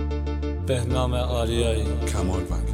بهنام آریایی کمالوند.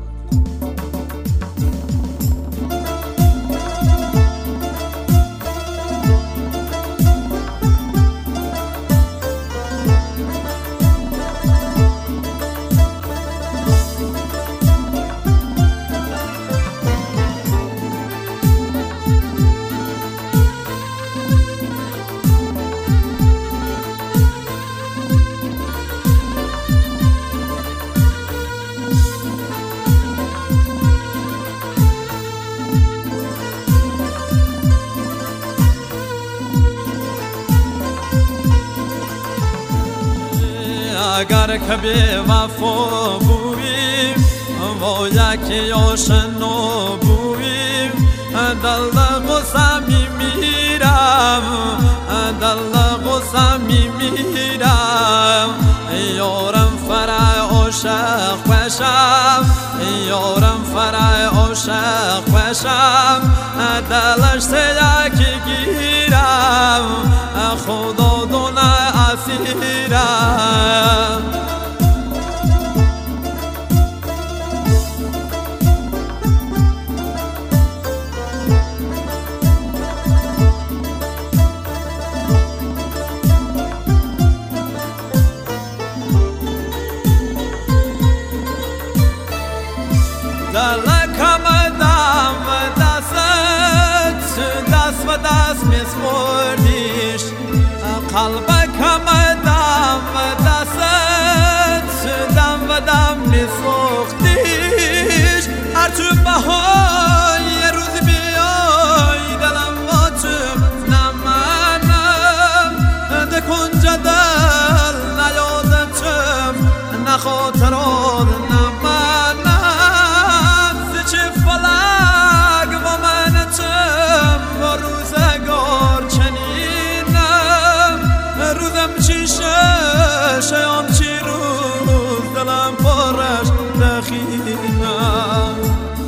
اگر که بی وفا بویم و یکی آشنا بویم دل غصه میمیرم، دل غصه میمیرم. یارم فرای عاشق باشم، یارم فرای عاشق باشم، دلش یکی گیرم، خدا دونه اسیرم. دلکم دم دست و دست میسپردیش، قلبکم دم دم و دم میسوختیش. هرچو بهای روز بیای دلم واچم نمانم، ده کنج دل نیادم چم نخاطرات نمانم. زچه فلک و من چم و روزگار چنینم، روزم چی شام چی روز دلم پرش دخینم.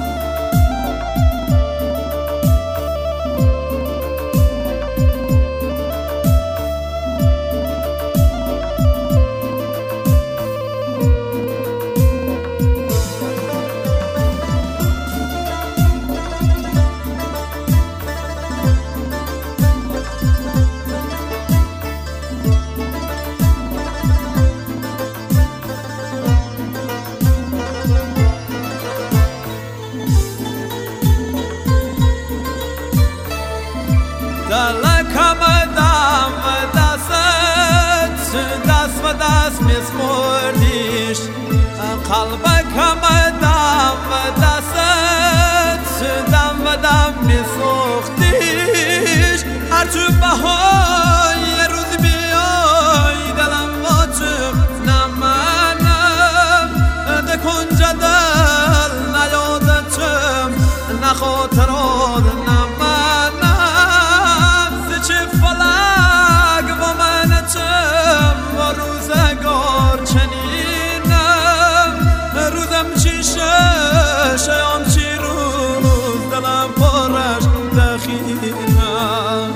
دلکم دم دست و دست میسپردیش، قلبکم دم و دم میسوختیش. هرچو بهای روز بیای دلم واچم نمانم، ده کنج دل نیادم چم نخاطرات نمانم. زچه فلک و من چم و روزگار چنینم، روزم چی شام چی روز دلم پرش دخینم.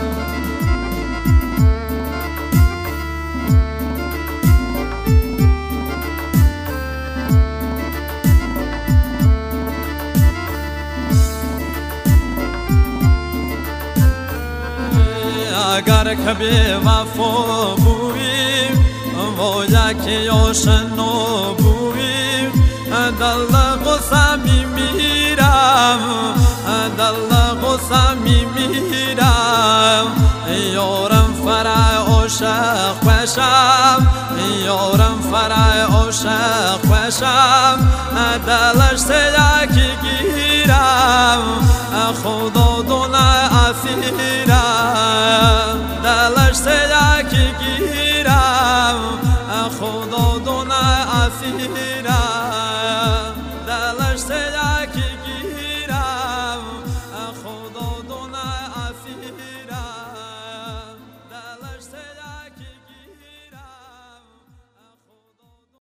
اگر که بی وفا بویم و یکی آشنا بویم دل غصه میمیرم، دل غصه میمیرم. یارم فرای عاشق باشم، یارم فرای عاشق باشم، دلش یکی گیرم، خدا دونه اسیرم. دلش یکی گیرم، خدا دونه اسیرم. دلش